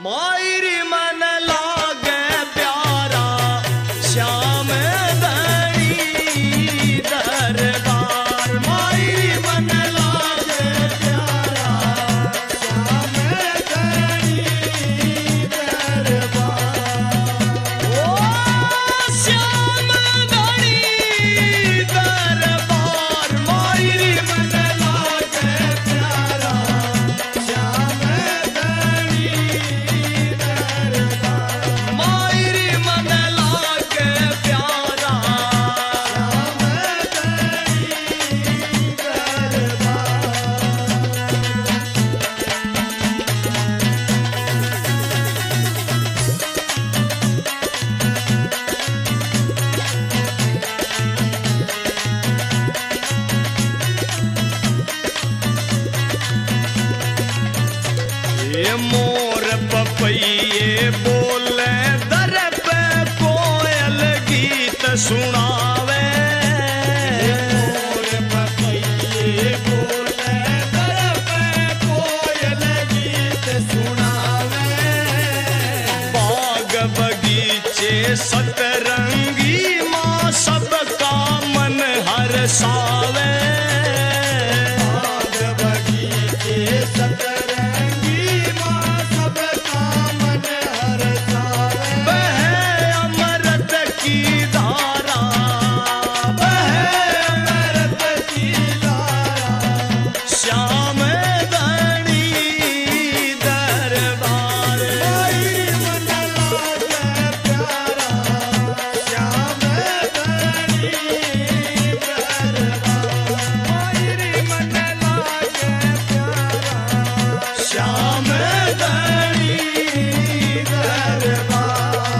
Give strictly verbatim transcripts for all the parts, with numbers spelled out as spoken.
मायरी मन लागे प्यारा श्याम धनी दरबार। मायरी मन लागे प्यारा श्याम धनी दरबार। ओ श्याम धनी दरबार। मायरी मन लागे प्यारा श्याम धनी दरबार। मायरी मन लागे प्यारा श्याम ये मोर पपैये बोले दर पे कोयल गीत सुनावे। मोर पपैये बोले दर पे कोयल गीत सुनावे। बाग बगीचे सतरंगी माँ सबका मन हरसावे। बाग बगीचे सतरंगी माँ सबका मन हरसावे। बहे अमृत की धारा, बहे अमृत की धारा श्याम धनी दरबार। मायरी मन लागे प्यारा श्याम धनी दरबार। मायरी मन लागे प्यारा श्याम धनी दरबार।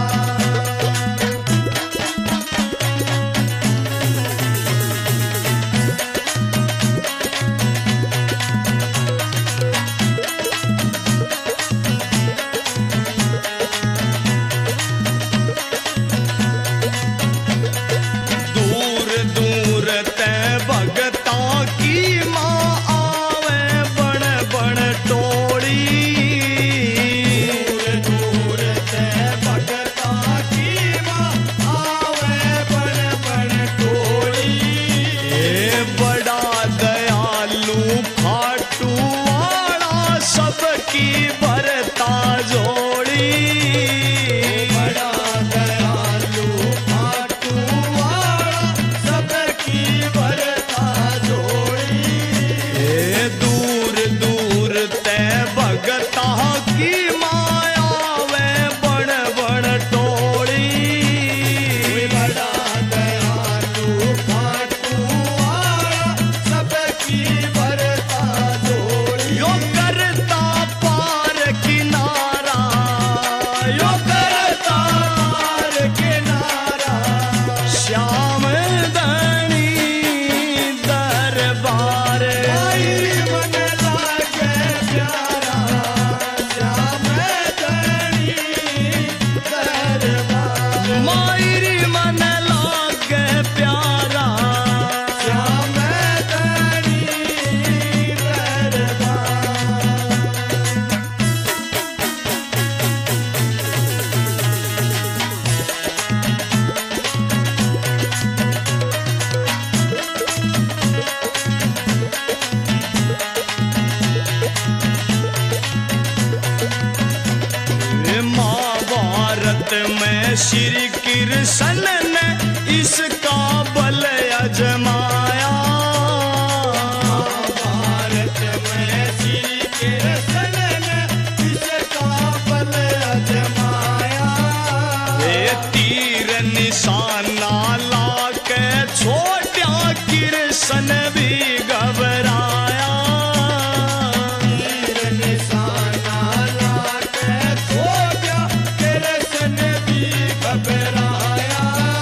दूर दूर ते भगता की माँ आवे बड़ बड़ टोली। दूर दूर ते भगता की माँ आवे बड़ बड़ टोली। ये बड़ा दयालु खाटू वाला सबकी भरता जोड़ी। बड़ा दयालु खाटू वाला सबकी भरता जोड़ी। ये दूर दूर ते भगता की माया वे बड़ बड़ टोली। बड़ा दयालु खाटू वाला सबकी भरता जोड़ी। यो करता पार किनारा, यो करता पार किनारा श्याम धनी दरबार। मायरी मन लागे प्यारा श्याम धनी दरबार। मायरी मन लागे प्यारा श्याम धनी दरबार। महाभारत में श्री कृष्ण ने इसका बल अजमाया। महाभारत में श्री कृष्ण ने इसका बल अजमाया। वे तीर निशाना लाके छोटा कृष्ण भी घबराया। तीर निशाना लाके छोटा कृष्ण भी घबराया।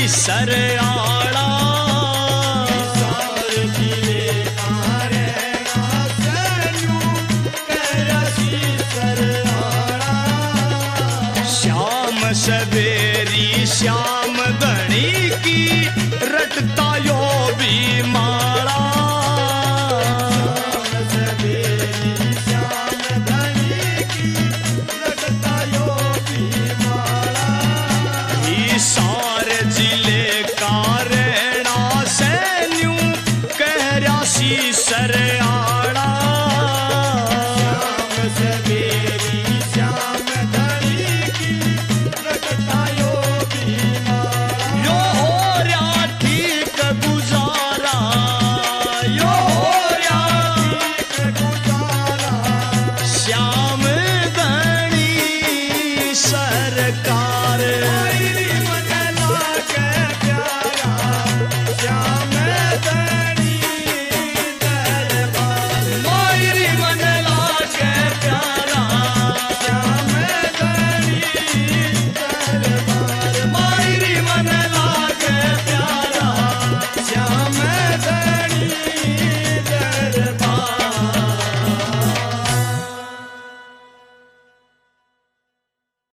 सर आड़ा सार जिले कारे सैन्यू कहरा शीसर आड़ा श्याम सवेरी श्याम धनी की रटता यो भी माला सारे जिले का रेणा सैन्यू कहरा शीसर आड़ा